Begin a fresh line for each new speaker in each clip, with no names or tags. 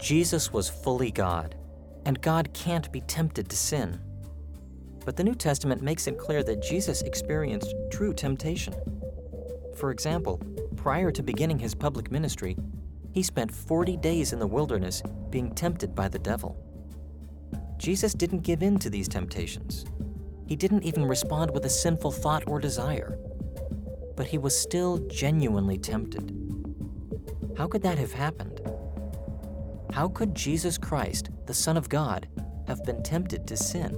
Jesus was fully God, and God can't be tempted to sin. But the New Testament makes it clear that Jesus experienced true temptation. For example, prior to beginning his public ministry, he spent 40 days in the wilderness being tempted by the devil. Jesus didn't give in to these temptations. He didn't even respond with a sinful thought or desire. But he was still genuinely tempted. How could that have happened? How could Jesus Christ, the Son of God, have been tempted to sin?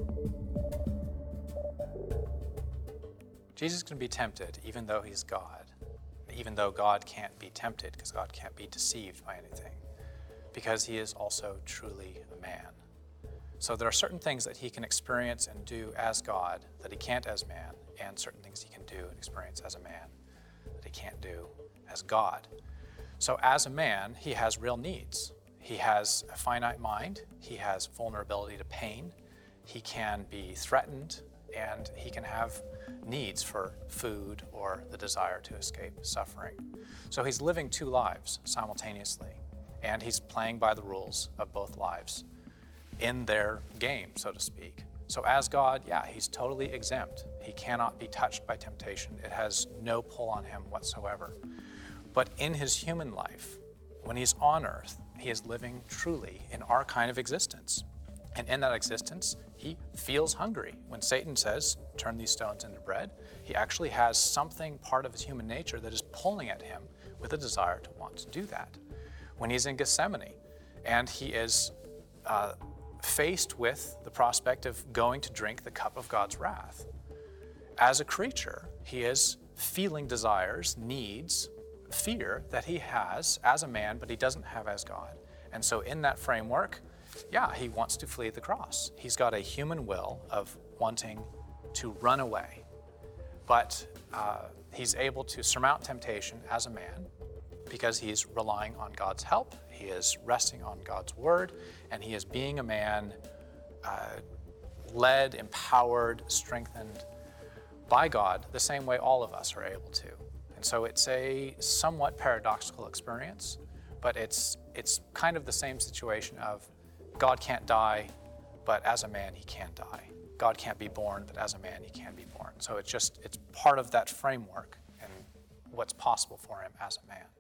Jesus can be tempted even though he's God, even though God can't be tempted because God can't be deceived by anything, because he is also truly a man. So there are certain things that he can experience and do as God that he can't as man, and certain things he can do and experience as a man that he can't do as God. So as a man, he has real needs. He has a finite mind, he has vulnerability to pain, he can be threatened, and he can have needs for food or the desire to escape suffering. So he's living two lives simultaneously, and he's playing by the rules of both lives in their game, so to speak. So as God, yeah, he's totally exempt. He cannot be touched by temptation. It has no pull on him whatsoever. But in his human life, when he's on earth, he is living truly in our kind of existence. And in that existence, he feels hungry. When Satan says, turn these stones into bread, he actually has something, part of his human nature, that is pulling at him with a desire to want to do that. When he's in Gethsemane and he is faced with the prospect of going to drink the cup of God's wrath, as a creature, he is feeling desires, needs, fear that he has as a man, but he doesn't have as God. And so in that framework, yeah, he wants to flee the cross. He's got a human will of wanting to run away, but he's able to surmount temptation as a man because he's relying on God's help, he is resting on God's word, and he is being a man led, empowered, strengthened by God the same way all of us are able to. And so it's a somewhat paradoxical experience, but it's kind of the same situation of God can't die, but as a man he can die. God can't be born, but as a man he can be born. So it's part of that framework and what's possible for him as a man.